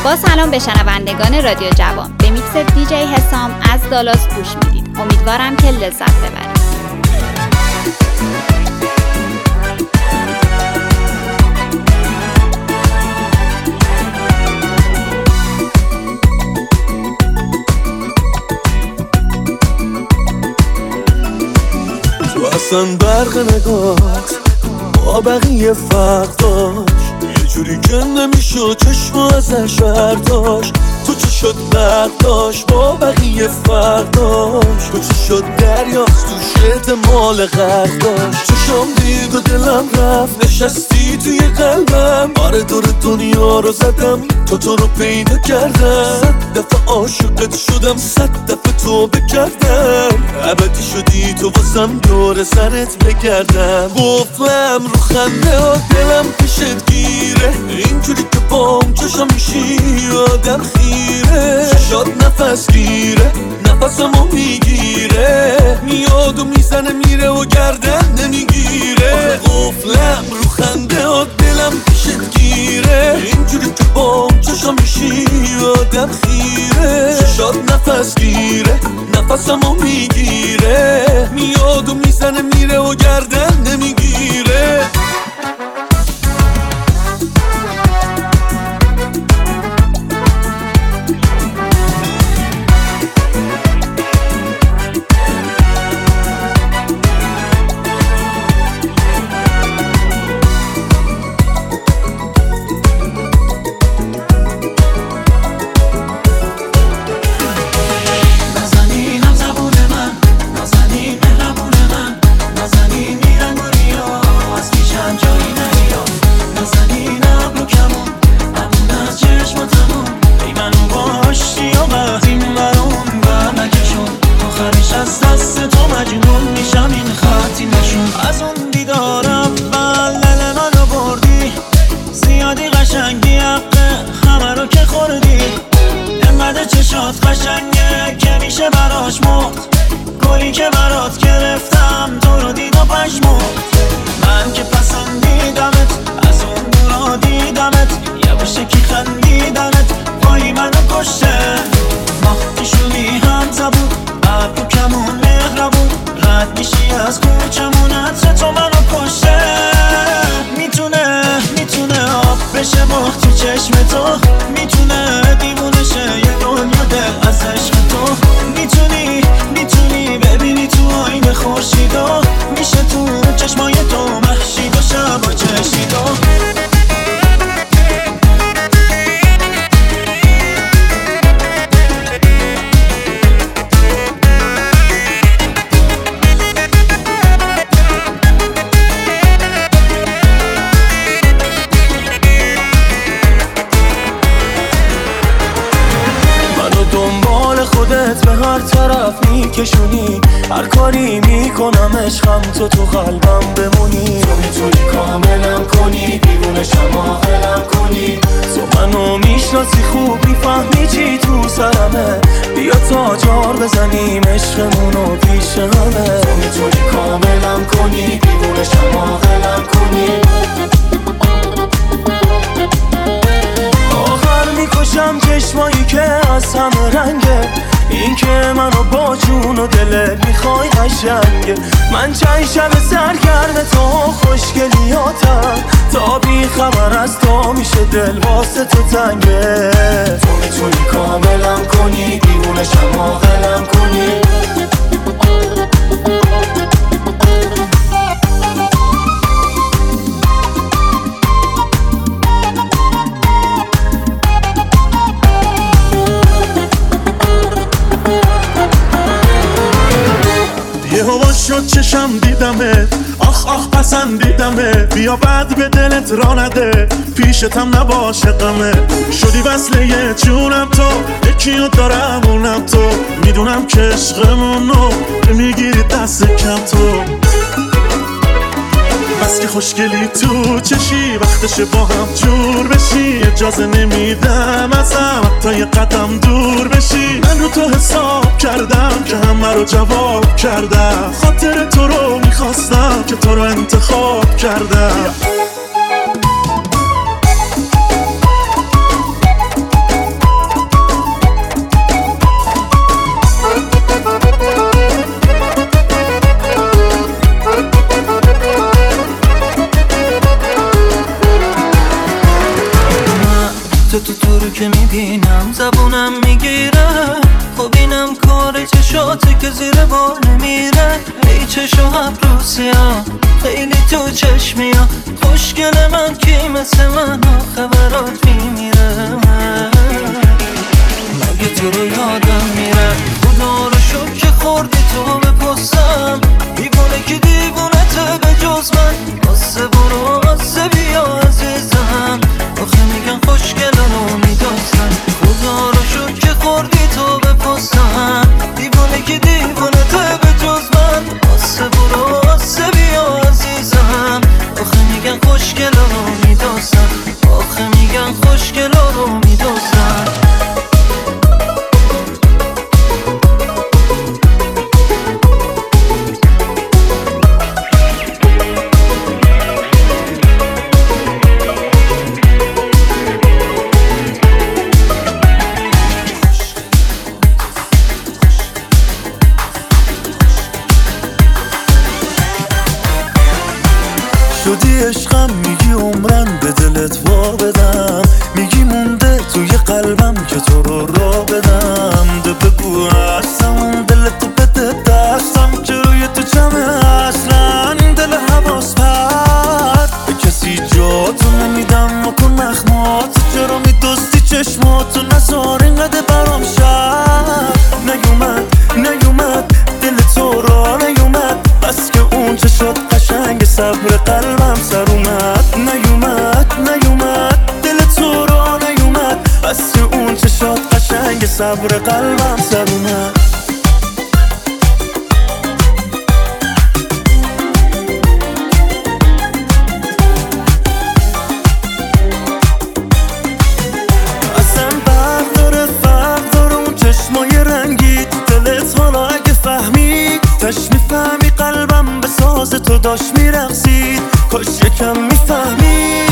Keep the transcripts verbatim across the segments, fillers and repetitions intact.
با سلام به شنوندگان رادیو جوان، به میکس دیجی حسام از دالاس گوش میدید. امیدوارم که لذت ببرید. تو اصلا برق نگات با بقیه فرق داشت، یه جوری که نمیشد چشم ازش برداشت. تو چه شد برق داشت با بقیه فرق داشت، تو چه شد دریاست تو شد مال غرق داشت. چشم دید و دلم رفت نشستی توی قلبم، آره دور دنیا رو زدم تو تو رو پیدا کردم. صد دفعه عاشقت شدم، صد دفعه تو بکردم، ابدی شدی تو واسم دور سرت بگردم. قفلم رو خنده ها دلم پیشت گیره، اینجوری که بام چشم میشی آدم خیره. شاد نفس گیره نفسمو میگیره، میاد و میزنه میره و گردن نمیگیره. قفلم رو خنده ها دلم پیشت گیره، اینجوری که بام چشم میشی آدم خیره. شاد نفس گیره نفسمو میگیره، میاد و میزنه میره و گردن نمیگیره. کشونی هر کاری میکنم عشقم تو تو قلبم بمونی. تو میتونی کاملم کنی، دیوونشم عاقلم کنی. تو منو میشناسی خوب، میفهمی چی تو سرمه. بیا تا جار بزنیم عشقمونو پیش همه. تو میتونی کاملم کنی، دیوونشم عاقلم کنی. آخر میکشم چشمایی که از همه رنگه، این که منو با جون و دلت میخوای قشنگه. من چند شب سرگرم تو خوشگلیاتم، تا بی خبر از تو میشه دل واسه تو تنگه. تو میتونی کاملم کنی، دیوونشم عاقلم کنی. شد چشم دیدمه، آخ آخ پسندیدمه. بیا بعد به دلت را نده، پیشتم نباشه غمه. شدی وصله یه جونم تو، یکیو دارم اونم تو. میدونم که عشقمونو میگیری دست کم تو. بس که خوشگلی تو چشی، وقتشه با هم جور بشی. اجازه نمیدم ازم حتی یه قدم دور بشی. من رو تو حساب کردم که همه رو جواب کردم. خاطر تو رو میخواستم که تو رو انتخاب کردم. تو تو تو رو که میبینم زبونم میگیره، خب اینم کار چشاته که زیر بار نمیره. ای چشم ابرو سیاه خیلی تو چشمی ها، خوشگل من کی مثل من خبرات میمیره. مگه تو رو یادم میره خدا رو شکر که خوردی تو به پستم، دیوونه که دیوونه ته به جز من. آسه برو آسه بیا عزیزم، آخه میگن خوشگل رو میدازن. خدا رو شکر که خوردی تو به پستم، دیوونه که دیوونه ته به جز من. آسه برو آسه بیا عزیزم، آخه میگن خوشگل رو میدازن، آخه میگن خوشگل رو میدازن. شدی عشقم میگی عمرن به دلت وا بدم، میگی مونده توی قلبم که تو رو را بدم. ده بگو هستم دلت تو بده دستم که روی تو جمعه اصلا دل حواس پرد به کسی جاتو نمیدم و کن نخماتو، چرا میدستی چشماتو نزار اینقدر برام شد. نیومد نیومد دل تو را نیومد، بس که اون چه شد قشنگ صبر قلبم سر اومد. نیومد نیومد دل تو را نیومد، بس که اون چه شد قشنگ صبر قلبم سر اومد. اصلا فرق داره فرق داره اون چشمای رنگی تو دلت، حالا اگه فهمید تش میفهمی قلبم به ساز تو داشت میرقصید، کاش یکم میفهمید.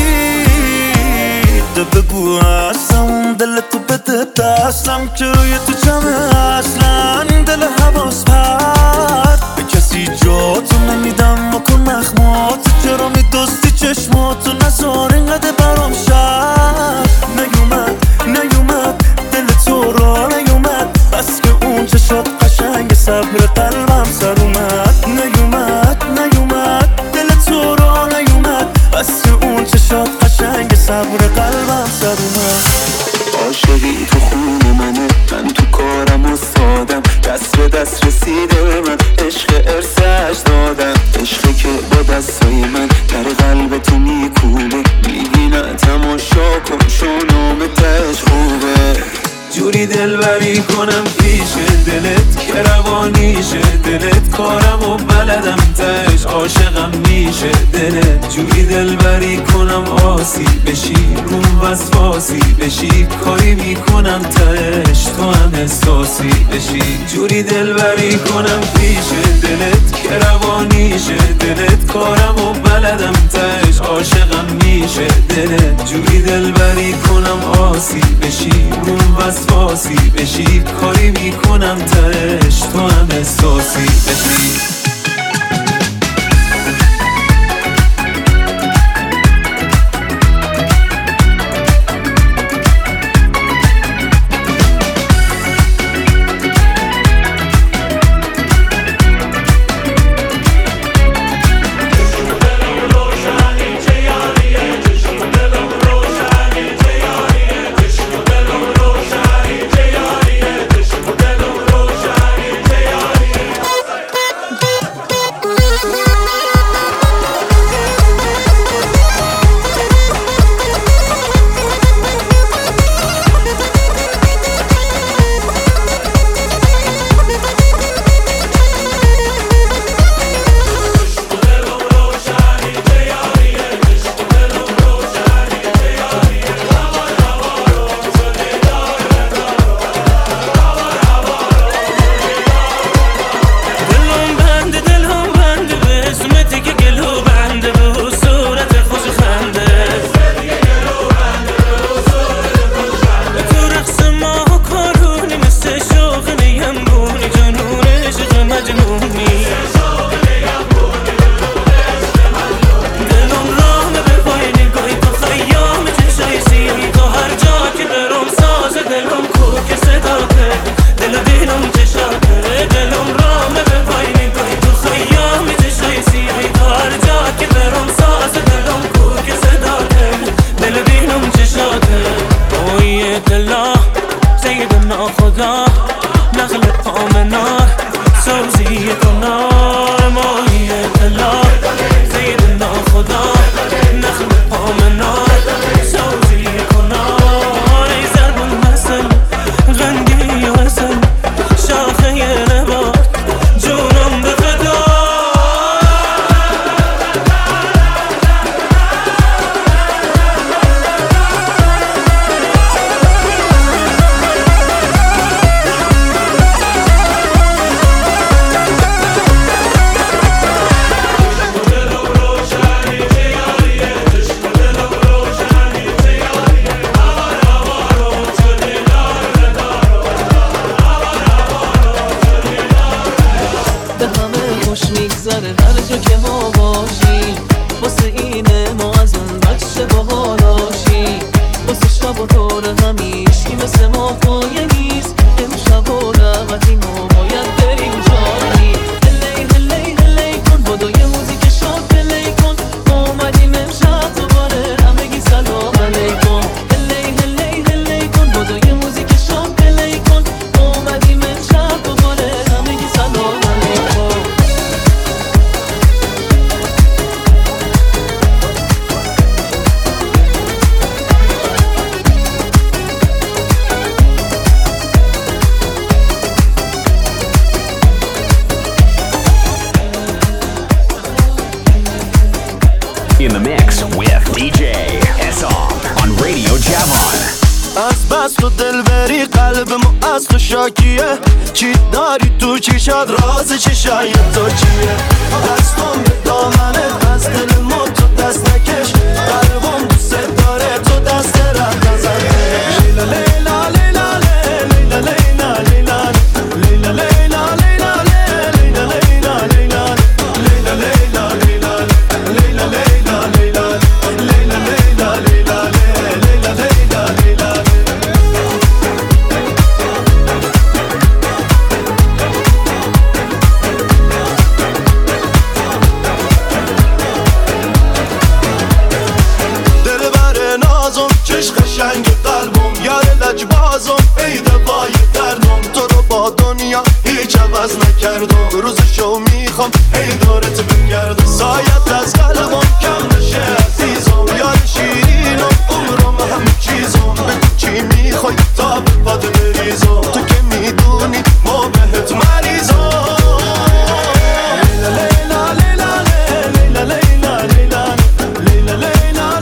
بگو هستم دل تو بده دستم که روی تو جمعه اصلا دل حواس پرد به کسی جاتو نمیدم و کن نخماتو، چرا میدستی چشماتو نزار اینقدر برام شد. نیومد نیومد دل تو را نیومد، بس که اون چه شد قشنگ صبر قلبم سر اومد. نیومد نیومد دل تو را نیومد، بس که اون چه شد قشنگ صبر قلبم سر اومد. عاشقی تو خون منه، من تو کارم استادم، دست به دست رسیده من، عشق ارسش دادم. عشقی که با دستای من در قلب تو میکوبه، میگی نه تماشا کن شونام تش خوبه. جوری دلبری کنم پیش دلت که روانیشه دلت، کارم و بلدم تش عاشقم میشه دلت. جوری دلبری کنم آسی بشی روم وسواسی بشی، کاری میکنم تش تو هم احساسی بشی. جوری دلبری کنم پیش دلت که روانیشه دلت، کارم و بلدم تش عاشقم میشه دلت. جوری دلبری کنم آسی بشی روم وسواسی بشی، کاری میکنم تش تو هم احساسی بشی. with دی جی حسام on Radio Javan. از بس تو دل بری قلبمو از تو شاکیه، چی داری تو چشات راز چشای تو چیه؟ دستم به دامنت از دل ما تو دست نکش، قلبم دوست داره تو دست رد نزنش. لیلا لیلا لیلا لیلا لیلا لیلا لیلا لیلا لیلا لیلا لیلا لیلا لیلا لیلا لیلا لیلا لیلا لیلا قشنگ قلبم یار لجبازم ای دوای دردم، تو رو با دنیا هیچ عوض نکردم، روزشو میخوام ای دارت بگردم، سایت از قلبم کم نشه عزیزم، یار شیرینم عمرم همه چیزم، بگو چی میخوای تا به پات بریزم، تو که میدونی ما بهت مریضم. لیلا لیلا لیلا لیلا لیلا لیلا لیلا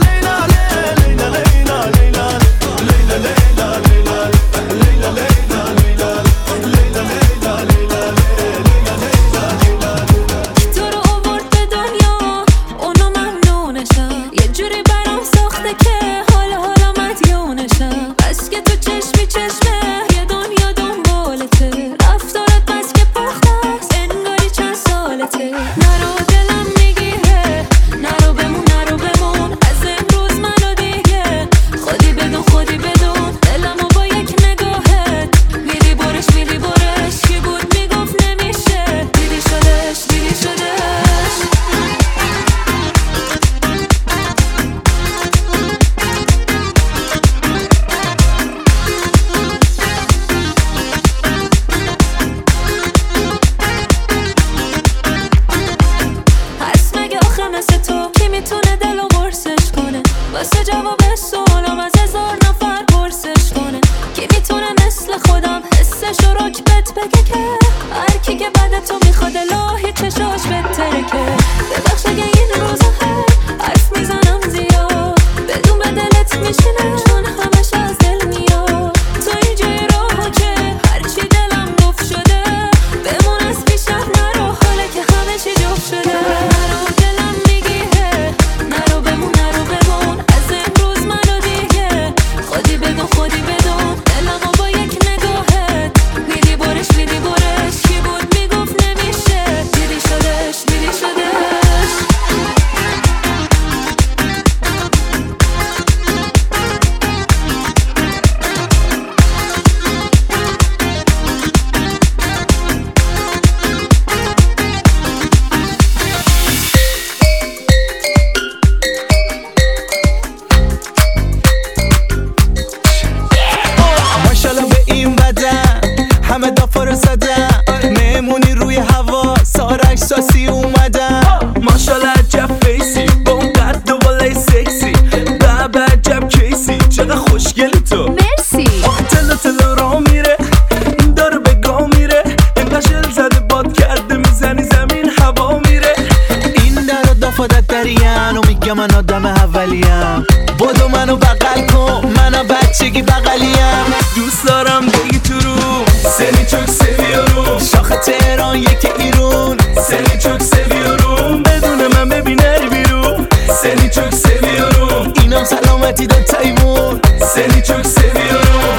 من آدم اولیم، بدو منو بغل کن منو بچگی بغلیم، دوست دارم بگی تو رو سنی çok seviyorum، شاخ تهران یک ایرون سنی çok seviyorum، بدون من ببینر بیرون سنی çok seviyorum، اینم سلامتی دو تایمون سنی çok seviyorum.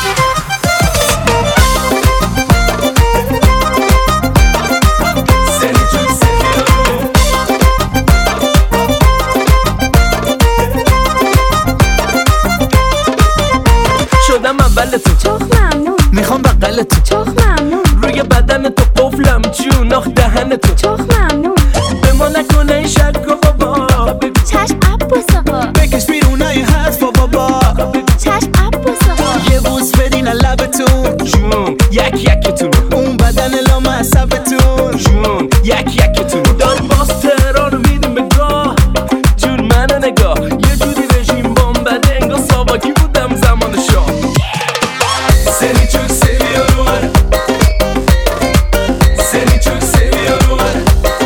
شدم اول تو چخ ممنون، میخوام بغل تو چخ ممنون، روی بدن تو قفلم جون آخ دهن تو چخ ممنون، به ما نکنه این شک و بابا، بگو چشم عباس آقا، بکش بیرونای حرفا بابا، چشم عباس آقا، یه بوس بدین لبتون جون یک یکتون، اون بدن لام عصبتون جون یک یکتون، دار باز تهران رو میدیم به گاه جون منو نگاه، یه جوری رژیم بامبده انگار ساواکی بودم زمان شاه. Seni çok seviyorum, seni çok seviyorum.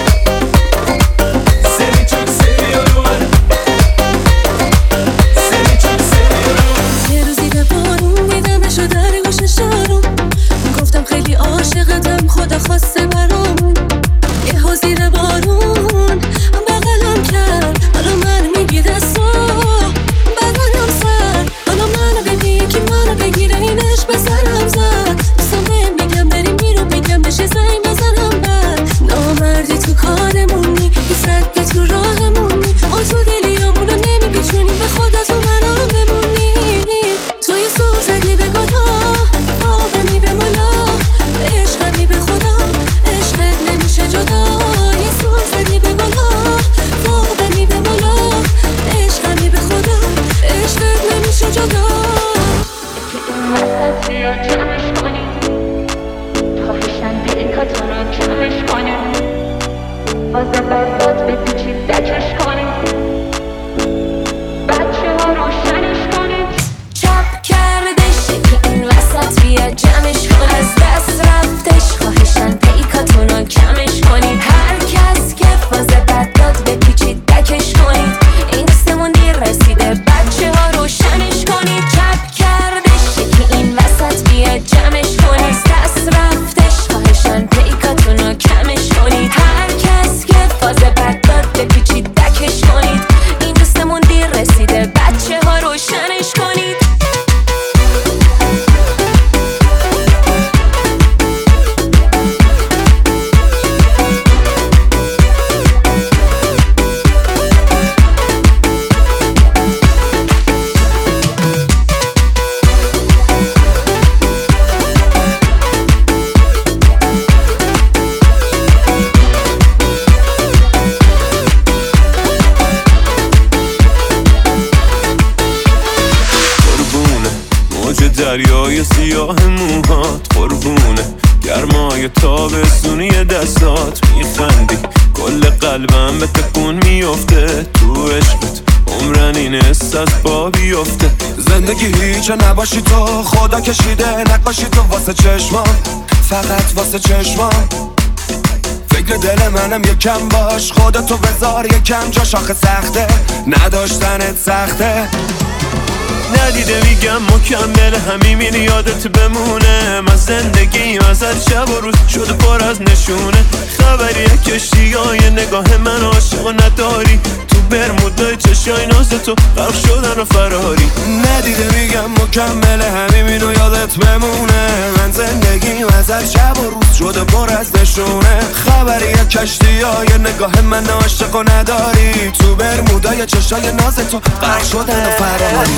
دریای سیاه موهات قربونه گرمای تابستونی دستات میخندی کل قلبم به تکون میفته تو عشقت عمرن این حس از پا بیفته زندگی هیچ نباشی تو خدا کشیده نقاشی تو واسه چشمام فقط واسه چشمام فکر دل منم یکم باش خودتو بذار یکم جا شاخه سخته نداشتنت سخته ندیده میگم مکمل همین یادت بمونه من زندگیم ازت شب و روز شده پر از نشونه خبری کشتی های نگاه من عاشق و نداری تو برمودای چشای ناز تو غرق شدن و فراری ندیده میگم مکمل همین یادت بمونه من زندگیم ازت شب و روز شده پر از نشونه خبری کشتی های نگاه من عاشق و نداری تو برمودای چشای ناز تو غرق شدن و فراری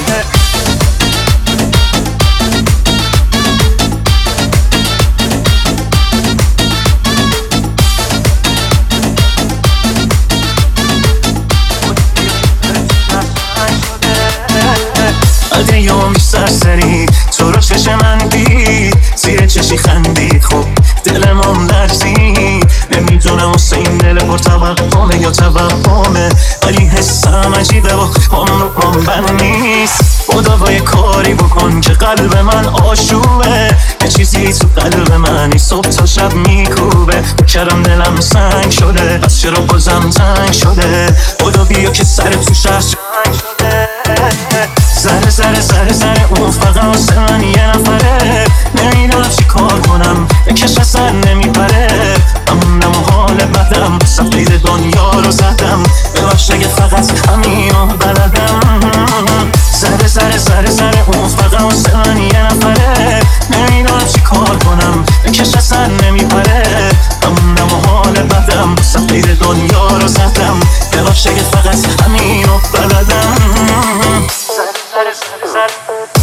اگه یومی سرسری تو رو چش من دید زیر چشی خندید خب دلم لرزید نمیدونم واسه این دل پر توهمه یا توهمه ولی حسم عجیبه و هم رو پام نیست خدا با یه کاری بکن که قلب من آشوبه یه چیزی تو قلب منی صبح تا شب میکوبه بکرم دلم سنگ شده از چرا بازم تنگ شده خدا بیا که سر تو شهر جنگ شده سر سر سر سر اون فقط واسه من یه نفره نمیدونم چی کار کنم بکش اصلا نمیپره همونم و حال بدم سفید دنیا رو زدم ببخش اگه فقط همینو بلدم سر سر سر سر اون فقط واسه من یه نفره نمیدونم چی کار کنم بکش اصلا نمیپره همونم و حال بدم سفید دنیا رو زدم ببخش اگه فقط همینو بلدم سر سر سر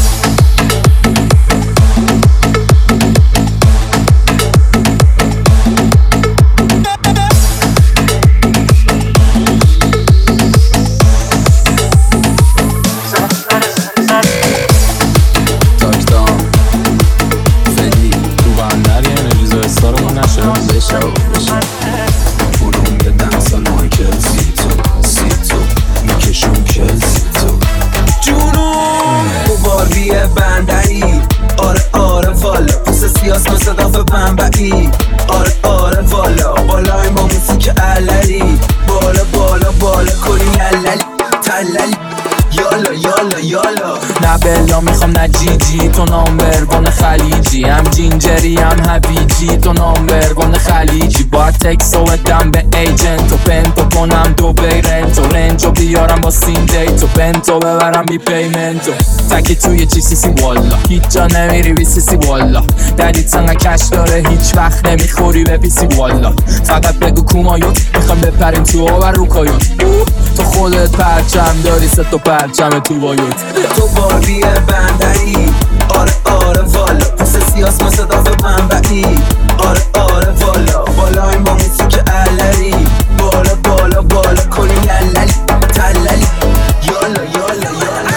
آره آره والا بالا این با موسیقی عللی بالا بالا بالا کنی عللی تللی یالا یالا یالا نه بلا میخوام نه جیجی تو نامبرگان خلیجی هم جینجری هم هویجی تو نامبرگان خلیجی باید تکسو بدم به ایجنت و پنتو کنم دو بیرنت و رنجو بیارم با سین دیت و پنتو ببرم بی پیمنتو تکی توی چی سی سی والا هیچ جا نمیری بی سی سی والا دلی تنگه کش داره هیچ وقت نمیخوری به پی سی والا فقط بگو کومایوت میخوام بپریم تو آور رو کایوت تو خودت پرچم داری سه تا پرچم تو بایوت تو باربی بندری آره آره والا پس سیاس مثل دافه منبعی آره آره والا بالا این با موسیقی علری بالا بالا بالا کنی لللی تللی یالا یالا یالا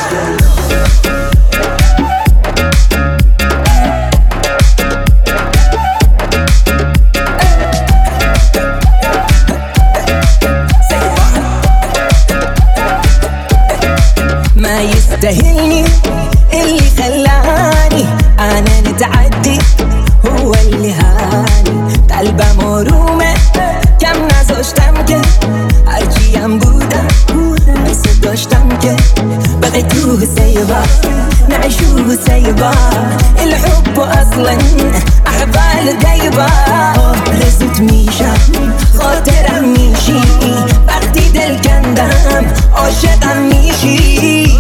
ما يستاهلني اللي خلاني انا نتعدي هو اللي هاني قلبم آرومه کم نذاشتم که هرچی هم بودم مثل داشتم که بغيتوه سيبا نعيشوه سيبا الحب اصلا احبال دايبا رزت میشم خاطرم میشی وقتی دل کندم عاشقم میشی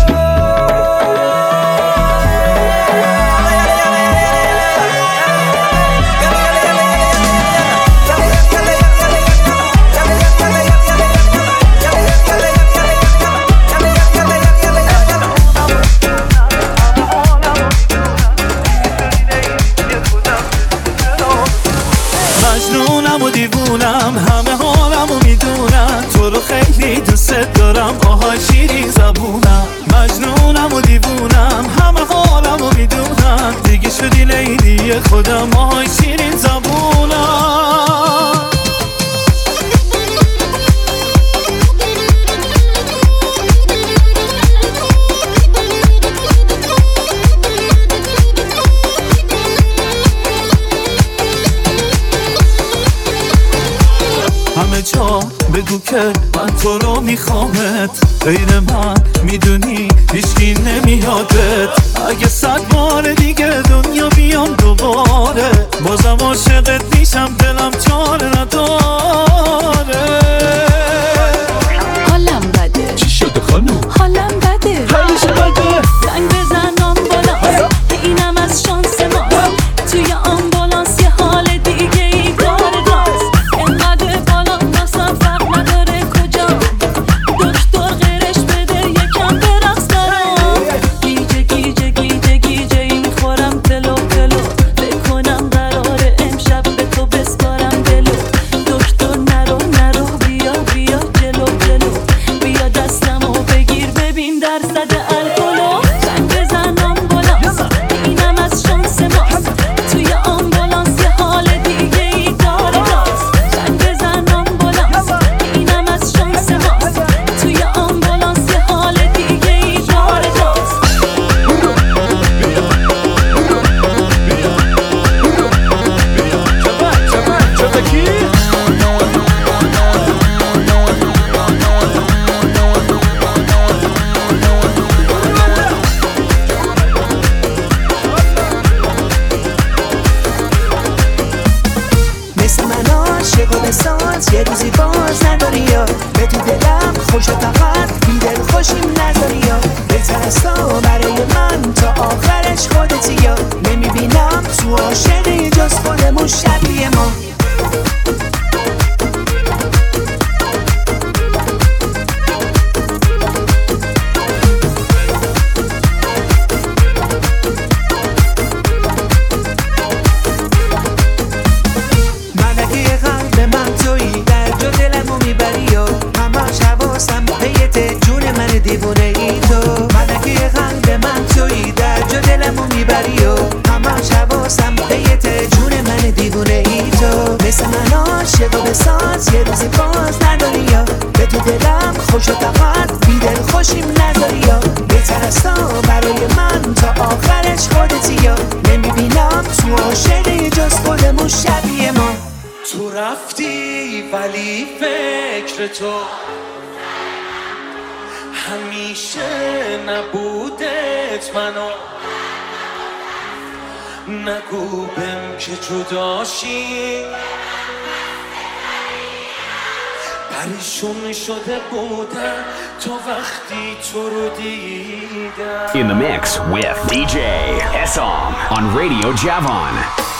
مجنونم و دیوونم همه حالم و میدونم تو رو خیلی دوست دارم آها شیرین زبونم مجنونم و دیوونم همه حالم و میدونم شدی لیلی خودم آهای شیرین زبونم. همه جا بگو که من تو رو میخوامت، غیر من میدونی هیچکی نمیادت. اگه صد بار دیگه دنیا بیام دوباره، بازم عاشقت میشم دلم چاره نداره. حالم بده چی شده خانوم؟ حالم بده حالش بده. زنگ بزن آمبولانس، اینم از شانس ماست. توی آمبولانس یه حال دیگه ای داره داست. اینقدر بالا ناسم فرق نداره کجا، دکتر غیرش بده یکم برقص دارم. گیجه گیجه گیجه گیجه ای میخورم تلو تلو، بکنم قراره امشب به تو بسپارم دلو. دکتر نرو نرو بیا بیا جلو جلو، بیا دستمو بگیر ببین درصد الکلو. زنگ بزن آمبولانس، اینم از شانس ماست. توی آمبولانس یه حال دیگه ای داره داست. زنگ بزن آمبولانس، اینم از شانس ماست. توی آمبولانس یه حال دیگه ای داره داست. مثل من عاشق و بساز یه روزی باز نداری یا به تو دلم خوش و فقط بی دل خوشیم نذاری یا بهتر از تو برای من تا آخرش خودتی یا نمیبینم تو عاشقی جز خودمون شبیه ما. ملکه قلب من تویی، در جا دلمو میبری یا همش حواسم پیته جون من دیوونه ای تو. ملکه قلب من تویی، در جا دلمو میبری یا همش حواسم پیته جون من دیوونه ای تو. مثل من عاشق و بساز یه روزی باز نداری یا به تو دلم خوش و فقط بی دل خوشیم نذاری یا بهتر از تو برای من تا آخرش خودتی یا نمیبینم تو عاشقی جز خودمون شبیه ما. تو رفتی ولی فکر تو همیشه نبودت منو. نگو بهم که جداشی پریشون شده بودم تا وقتی تو رو دیدم. In the mix with D J Essam on Radio Javon.